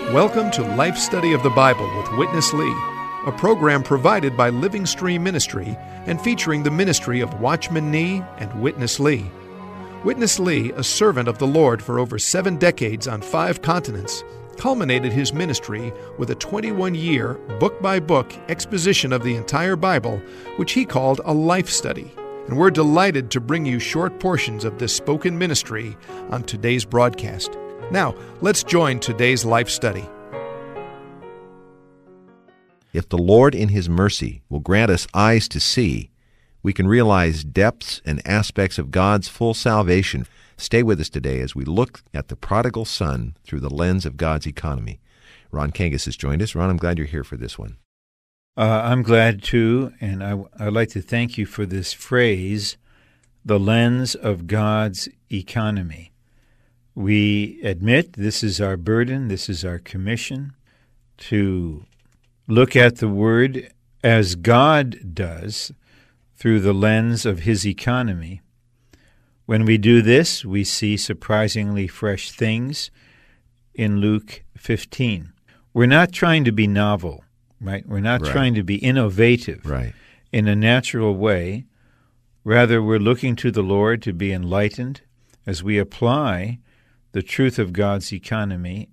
Welcome to Life Study of the Bible with Witness Lee, a program provided by Living Stream Ministry and featuring the ministry of Watchman Nee and Witness Lee. Witness Lee, a servant of the Lord for over 7 decades on 5 continents, culminated his ministry with a 21-year, book-by-book exposition of the entire Bible, which he called a life study. And we're delighted to bring you short portions of this spoken ministry on today's broadcast. Now, let's join today's life study. If the Lord in His mercy will grant us eyes to see, we can realize depths and aspects of God's full salvation. Stay with us today as we look at the prodigal son through the lens of God's economy. Ron Kangas has joined us. Ron, I'm glad you're here for this one. I'm glad too, and I'd like to thank you for this phrase, the lens of God's economy. We admit this is our burden, this is our commission, to look at the Word as God does through the lens of His economy. When we do this, we see surprisingly fresh things in Luke 15. We're not trying to be novel, right? We're not trying to be innovative in a natural way. Rather, we're looking to the Lord to be enlightened as we apply the truth of God's economy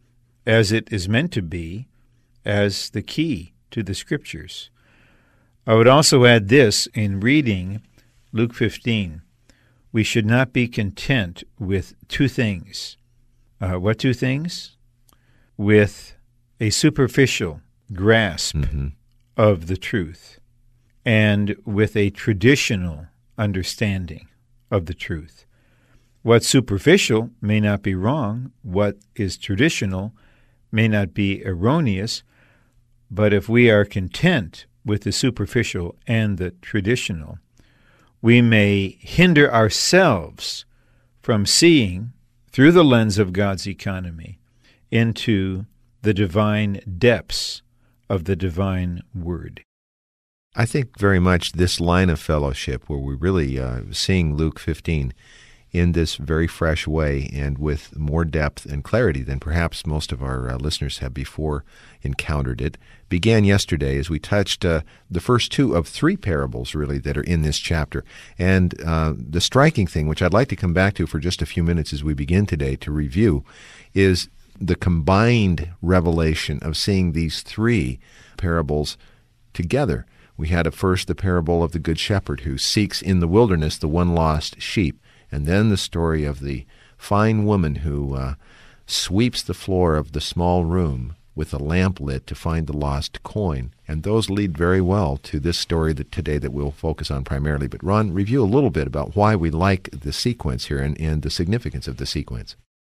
as it is meant to be, as the key to the Scriptures. I would also add this in reading Luke 15. We should not be content with 2 things. What 2 things? With a superficial grasp of the truth and with a traditional understanding of the truth. What's superficial may not be wrong. What is traditional may not be erroneous. But if we are content with the superficial and the traditional, we may hinder ourselves from seeing, through the lens of God's economy, into the divine depths of the divine Word. I think very much this line of fellowship where we're really seeing Luke 15 in this very fresh way and with more depth and clarity than perhaps most of our listeners have before encountered it, began yesterday as we touched the first 2 of 3 parables, really, that are in this chapter. And the striking thing, which I'd like to come back to for just a few minutes as we begin today to review, is the combined revelation of seeing these 3 parables together. We had at first the parable of the Good Shepherd who seeks in the wilderness the one lost sheep. And then the story of the fine woman who sweeps the floor of the small room with a lamp lit to find the lost coin. And those lead very well to this story today that we'll focus on primarily. But Ron, review a little bit about why we like the sequence here and the significance of the sequence.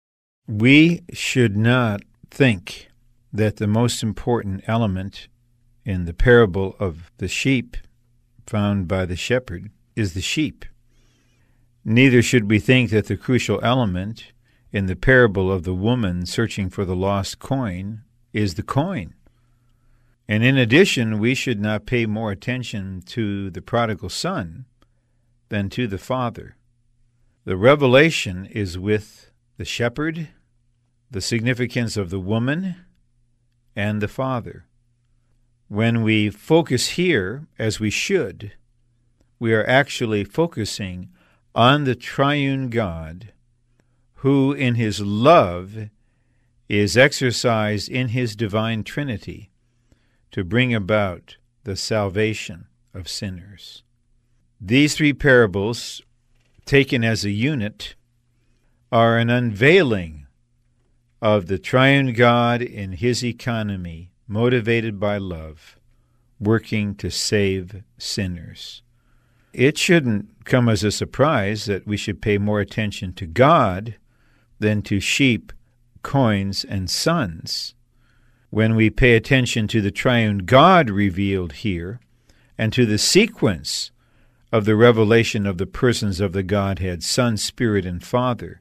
We should not think that the most important element in the parable of the sheep found by the shepherd is the sheep. Neither should we think that the crucial element in the parable of the woman searching for the lost coin is the coin. And in addition, we should not pay more attention to the prodigal son than to the father. The revelation is with the shepherd, the significance of the woman, and the father. When we focus here, as we should, we are actually focusing on the triune God, who in His love is exercised in His divine Trinity to bring about the salvation of sinners. These 3 parables, taken as a unit, are an unveiling of the triune God in His economy, motivated by love, working to save sinners. It shouldn't come as a surprise that we should pay more attention to God than to sheep, coins, and sons. When we pay attention to the triune God revealed here and to the sequence of the revelation of the persons of the Godhead, Son, Spirit, and Father,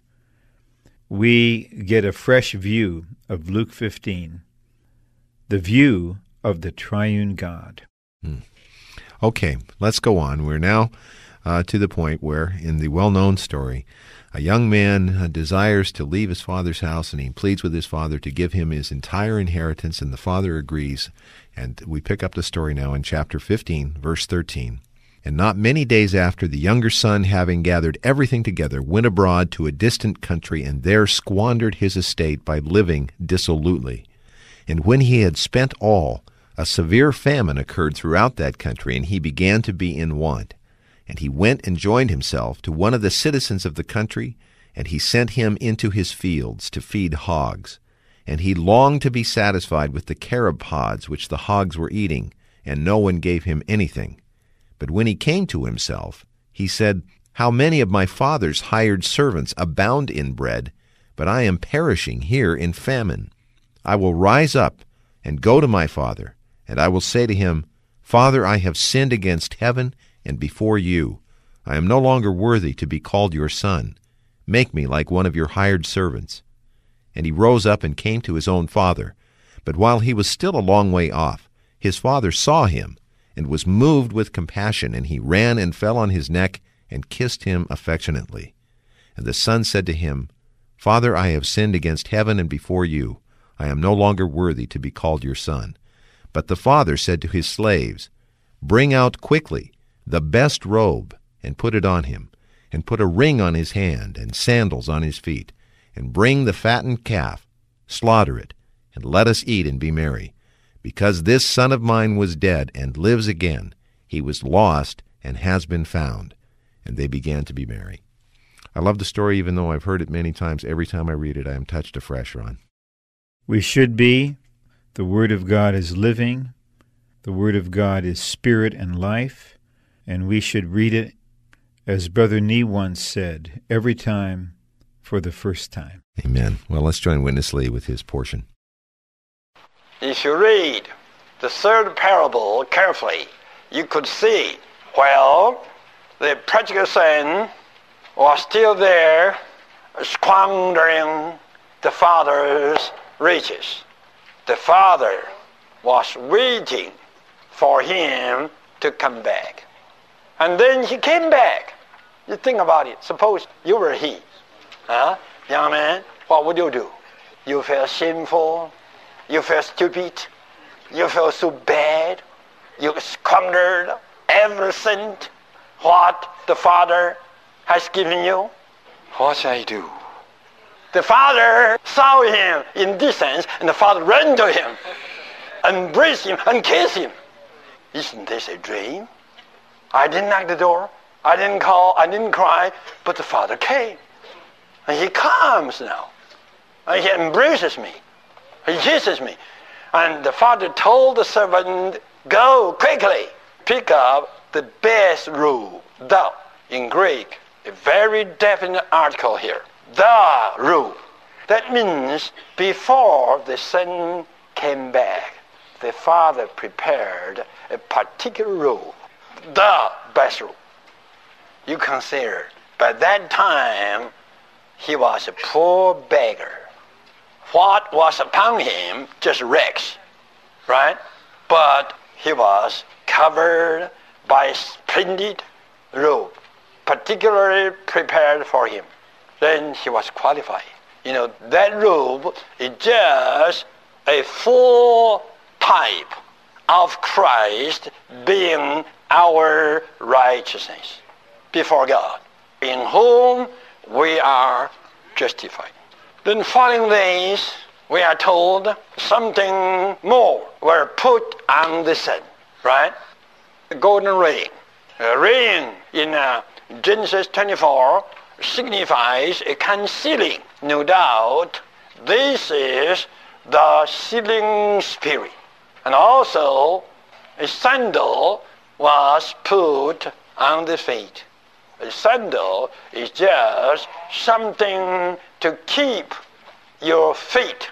we get a fresh view of Luke 15, the view of the triune God. Okay, let's go on. We're now to the point where, in the well-known story A young man desires to leave his father's house, and he pleads with his father to give him his entire inheritance, and the father agrees. And we pick up the story now in chapter 15, verse 13. And not many days after, the younger son, having gathered everything together, went abroad to a distant country, and there squandered his estate by living dissolutely. And when he had spent all, a severe famine occurred throughout that country, and he began to be in want. And he went and joined himself to one of the citizens of the country, and he sent him into his fields to feed hogs. And he longed to be satisfied with the carob pods which the hogs were eating, and no one gave him anything. But when he came to himself, he said, How many of my father's hired servants abound in bread, but I am perishing here in famine. I will rise up and go to my father, and I will say to him, Father, I have sinned against heaven and before you. I am no longer worthy to be called your son. Make me like one of your hired servants. And he rose up and came to his own father. But while he was still a long way off, his father saw him, and was moved with compassion, and he ran and fell on his neck and kissed him affectionately. And the son said to him, Father, I have sinned against heaven and before you. I am no longer worthy to be called your son. But the father said to his slaves, Bring out quickly the best robe, and put it on him, and put a ring on his hand, and sandals on his feet, and bring the fattened calf, slaughter it, and let us eat and be merry. Because this son of mine was dead, and lives again. He was lost, and has been found. And they began to be merry. I love the story, even though I've heard it many times. Every time I read it, I am touched afresh, Ron. We should be. The Word of God is living. The Word of God is spirit and life. And we should read it, as Brother Nee once said, every time for the first time. Amen. Well, let's join Witness Lee with his portion. If you read the third parable carefully, you could see, well, the prodigal son was still there, squandering the father's riches. The father was waiting for him to come back. And then he came back. You think about it. Suppose you were he. Young man, what would you do? You feel shameful. You feel stupid. You feel so bad. You squandered every cent what the father has given you. What shall I do? The father saw him in distance, and the father ran to him, embraced him, and kissed him. Isn't this a dream? I didn't knock the door. I didn't call. I didn't cry. But the father came. And he comes now. And he embraces me. He kisses me. And the father told the servant, Go quickly. Pick up the best robe. The, in Greek, a very definite article here. The robe. That means before the son came back, the father prepared a particular robe. The best robe. You consider, by that time, he was a poor beggar. What was upon him? Just rags, right? But he was covered by a splendid robe, particularly prepared for him. Then he was qualified. You know, that robe is just a full type of Christ being our righteousness before God, in whom we are justified. Then following this, we are told something more were put on the son, right? The golden ring. A ring in Genesis 24 signifies a concealing. No doubt, this is the sealing spirit. And also, a sandal was put on the feet. A sandal is just something to keep your feet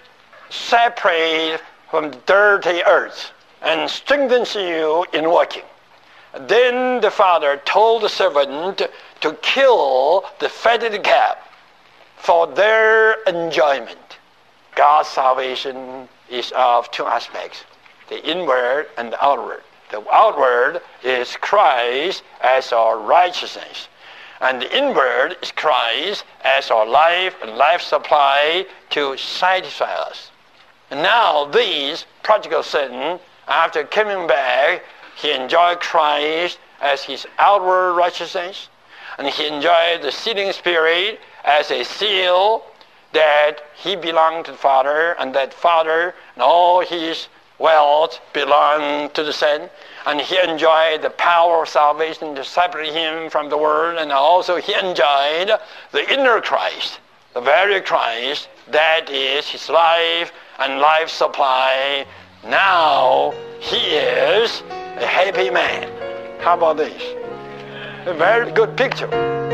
separate from the dirty earth and strengthens you in walking. Then the father told the servant to kill the fatted calf for their enjoyment. God's salvation is of two aspects, the inward and the outward. The outward is Christ as our righteousness. And the inward is Christ as our life and life supply to satisfy us. And now this prodigal son, after coming back, he enjoyed Christ as his outward righteousness, and he enjoyed the sealing Spirit as a seal that he belonged to the Father, and that Father and all his wealth belonged to the Son. And he enjoyed the power of salvation to separate him from the world, and also he enjoyed the inner Christ, the very Christ that is his life and life supply. Now he is a happy man. How about this? A very good picture.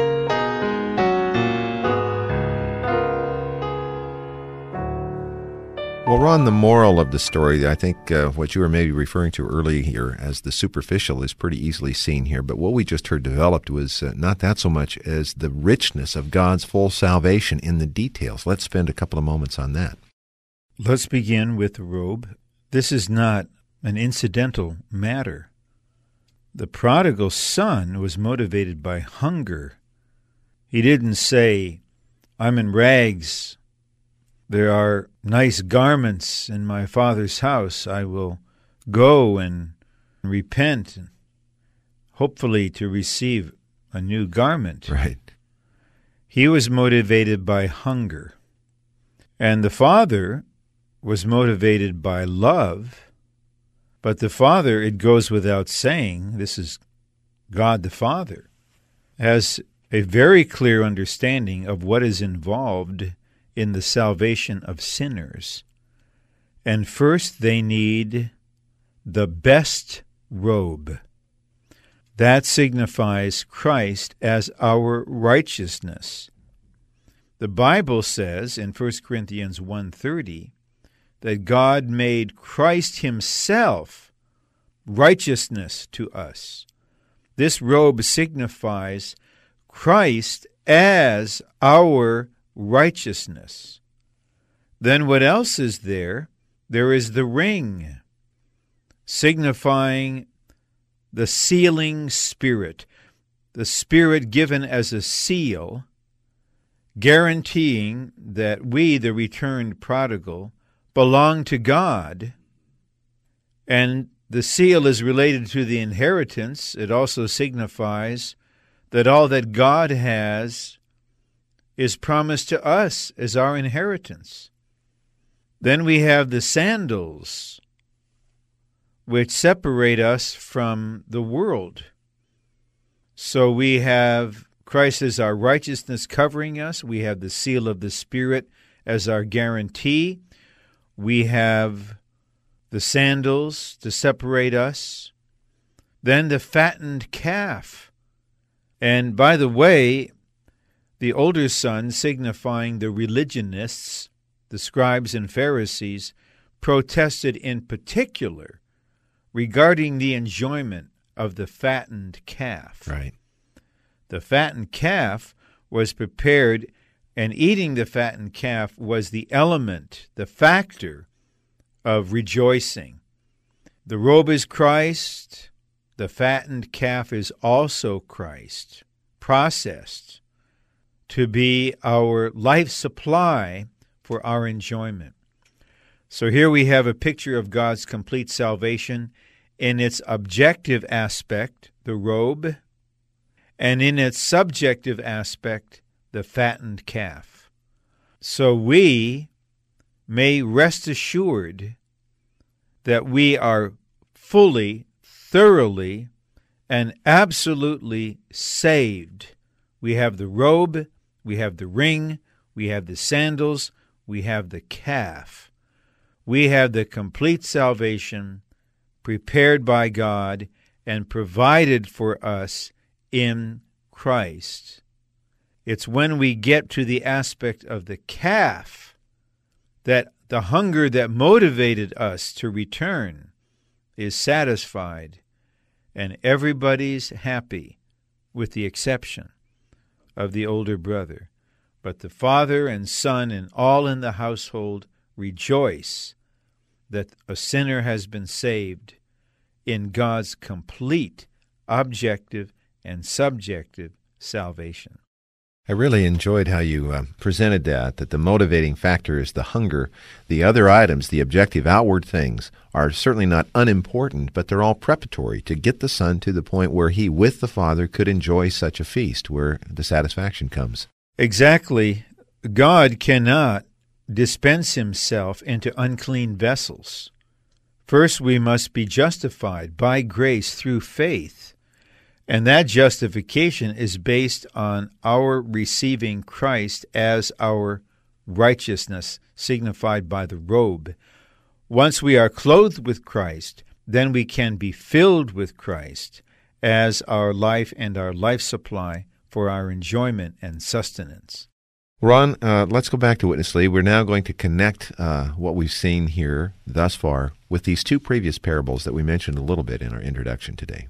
Well, Ron, the moral of the story, I think what you were maybe referring to earlier as the superficial is pretty easily seen here. But what we just heard developed was not that so much as the richness of God's full salvation in the details. Let's spend a couple of moments on that. Let's begin with the robe. This is not an incidental matter. The prodigal son was motivated by hunger. He didn't say, I'm in rags. There are nice garments in my father's house. I will go and repent, hopefully to receive a new garment. Right. He was motivated by hunger. And the father was motivated by love. But the Father, it goes without saying, this is God the Father, has a very clear understanding of what is involved in the salvation of sinners. And first they need the best robe. That signifies Christ as our righteousness. The Bible says in 1 Corinthians 1:30 that God made Christ himself righteousness to us. This robe signifies Christ as our righteousness. Then what else is there? There is the ring, signifying the sealing Spirit, the Spirit given as a seal, guaranteeing that we, the returned prodigal, belong to God. And the seal is related to the inheritance. It also signifies that all that God has is promised to us as our inheritance. Then we have the sandals, which separate us from the world. So we have Christ as our righteousness covering us. We have the seal of the Spirit as our guarantee. We have the sandals to separate us. Then the fattened calf. And by the way, the older son, signifying the religionists, the scribes and Pharisees, protested in particular regarding the enjoyment of the fattened calf. Right. The fattened calf was prepared, and eating the fattened calf was the element, the factor of rejoicing. The robe is Christ. The fattened calf is also Christ, processed to be our life supply for our enjoyment. So here we have a picture of God's complete salvation in its objective aspect, the robe, and in its subjective aspect, the fattened calf. So we may rest assured that we are fully, thoroughly, and absolutely saved. We have the robe, we have the ring, we have the sandals, we have the calf. We have the complete salvation prepared by God and provided for us in Christ. It's when we get to the aspect of the calf that the hunger that motivated us to return is satisfied, and everybody's happy, with the exception of the older brother. But the father and son and all in the household rejoice that a sinner has been saved in God's complete objective and subjective salvation. I really enjoyed how you presented that the motivating factor is the hunger. The other items, the objective outward things, are certainly not unimportant, but they're all preparatory to get the Son to the point where he, with the Father, could enjoy such a feast where the satisfaction comes. Exactly. God cannot dispense himself into unclean vessels. First, we must be justified by grace through faith. And that justification is based on our receiving Christ as our righteousness, signified by the robe. Once we are clothed with Christ, then we can be filled with Christ as our life and our life supply for our enjoyment and sustenance. Ron, let's go back to Witness Lee. We're now going to connect what we've seen here thus far with these two previous parables that we mentioned a little bit in our introduction today.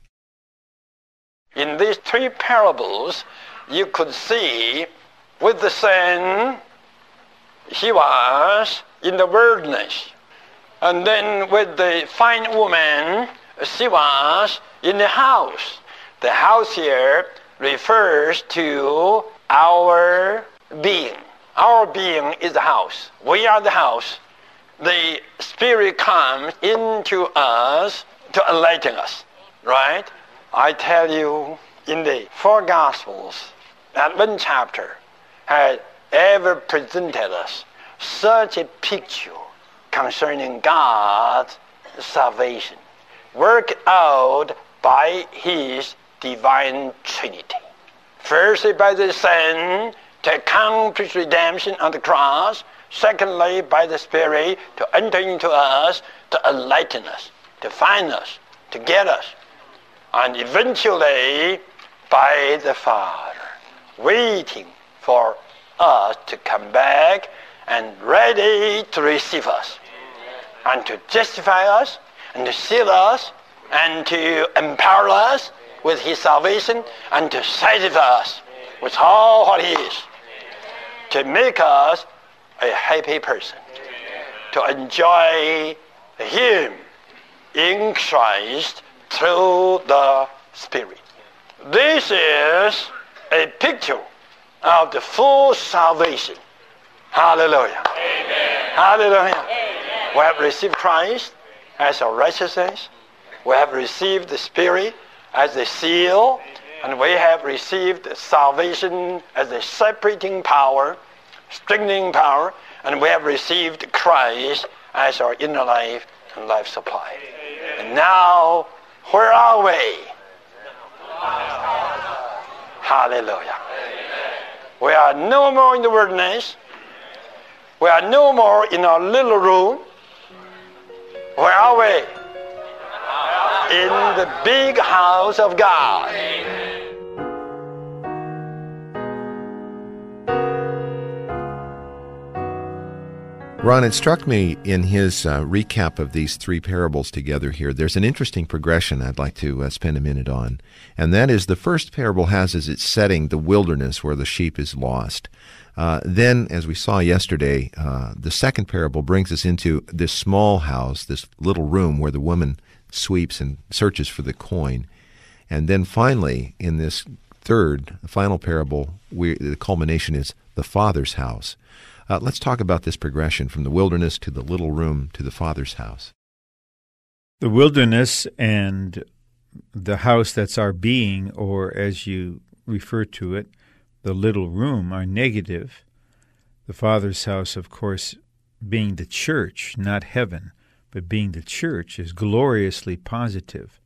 In these three parables, you could see with the son, he was in the wilderness. And then with the fine woman, she was in the house. The house here refers to our being. Our being is the house. We are the house. The Spirit comes into us to enlighten us, right? I tell you, in the four Gospels, not one chapter has ever presented us such a picture concerning God's salvation, worked out by His divine Trinity. Firstly, by the Son to accomplish redemption on the cross. Secondly, by the Spirit to enter into us, to enlighten us, to find us, to get us. And eventually, by the Father, waiting for us to come back and ready to receive us, and to justify us, and to seal us, and to empower us with His salvation, and to satisfy us with all what He is, to make us a happy person, to enjoy Him in Christ through the Spirit. This is a picture of the full salvation. Hallelujah. Amen. Hallelujah. Amen. We have received Christ as our righteousness. We have received the Spirit as the seal. And we have received salvation as a separating power, strengthening power. And we have received Christ as our inner life and life supply. Amen. And now, where are we? Hallelujah. We are no more in the wilderness. We are no more in our little room. Where are we? In the big house of God. Ron, it struck me in his recap of these three parables together here, there's an interesting progression I'd like to spend a minute on. And that is the first parable has as its setting the wilderness where the sheep is lost. Then, as we saw yesterday, the second parable brings us into this small house, this little room where the woman sweeps and searches for the coin. And then finally, in this third, final parable, the culmination is the Father's house. Let's talk about this progression from the wilderness to the little room to the Father's house. The wilderness and the house that's our being, or as you refer to it, the little room, are negative. The Father's house, of course, being the church, not heaven, but being the church, is gloriously positive.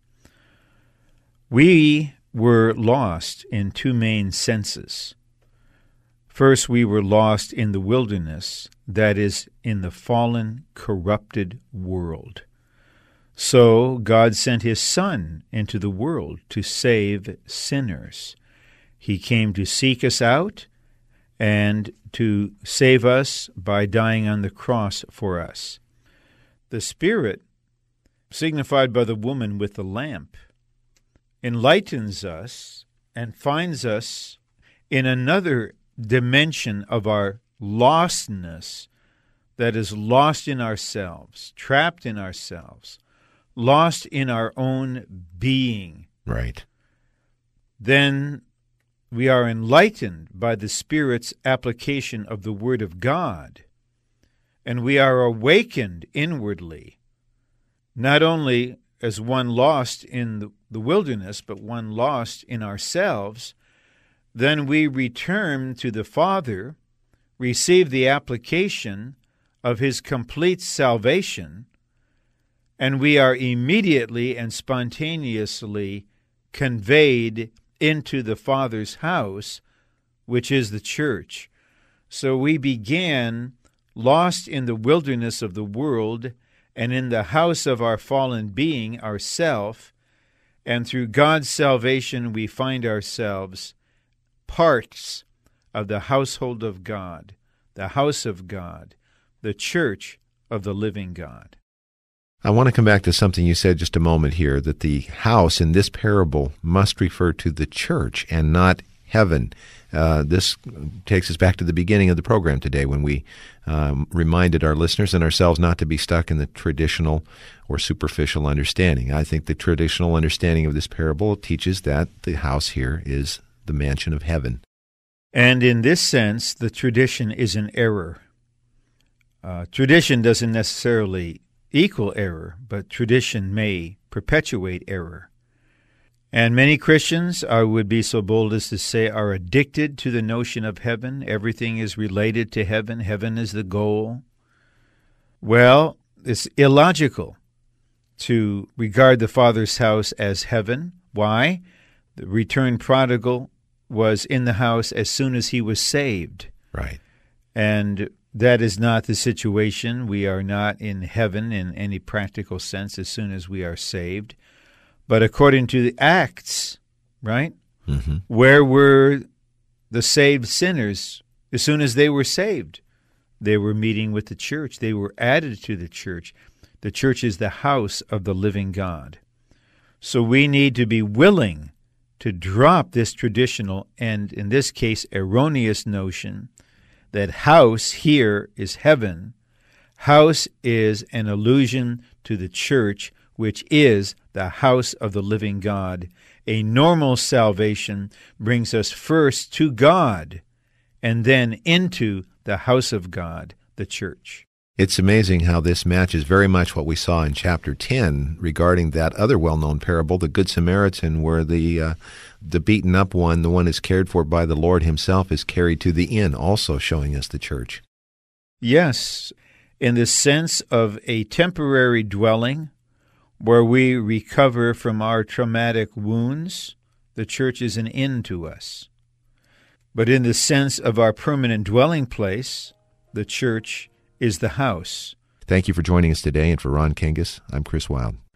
We were lost in two main senses. First, we were lost in the wilderness, that is, in the fallen, corrupted world. So God sent His Son into the world to save sinners. He came to seek us out and to save us by dying on the cross for us. The Spirit, signified by the woman with the lamp, enlightens us and finds us in another dimension of our lostness, that is, lost in ourselves, trapped in ourselves, lost in our own being. Right. Then we are enlightened by the Spirit's application of the Word of God, and we are awakened inwardly, not only as one lost in the wilderness, but one lost in ourselves, then we return to the Father, receive the application of His complete salvation, and we are immediately and spontaneously conveyed into the Father's house, which is the church. So we began lost in the wilderness of the world and in the house of our fallen being, ourself, and through God's salvation we find ourselves parts of the household of God, the house of God, the church of the living God. I want to come back to something you said just a moment here, that the house in this parable must refer to the church and not heaven. This takes us back to the beginning of the program today when we reminded our listeners and ourselves not to be stuck in the traditional or superficial understanding. I think the traditional understanding of this parable teaches that the house here is the mansion of heaven. And in this sense, the tradition is an error. Tradition doesn't necessarily equal error, but tradition may perpetuate error. And many Christians, I would be so bold as to say, are addicted to the notion of heaven. Everything is related to heaven. Heaven is the goal. Well, it's illogical to regard the Father's house as heaven. Why? The returned prodigal was in the house as soon as he was saved. Right. And that is not the situation. We are not in heaven in any practical sense as soon as we are saved. But according to the Acts, right? Mm-hmm. Where were the saved sinners as soon as they were saved? They were meeting with the church. They were added to the church. The church is the house of the living God. So we need to be willing to drop this traditional and, in this case, erroneous notion that house here is heaven. House is an allusion to the church, which is the house of the living God. A normal salvation brings us first to God and then into the house of God, the church. It's amazing how this matches very much what we saw in chapter 10 regarding that other well-known parable, the Good Samaritan, where the beaten up one, the one is cared for by the Lord himself, is carried to the inn, also showing us the church. Yes, in the sense of a temporary dwelling where we recover from our traumatic wounds, the church is an inn to us. But in the sense of our permanent dwelling place, the church is the house. Thank you for joining us today, and for Ron Kingus, I'm Chris Wilde.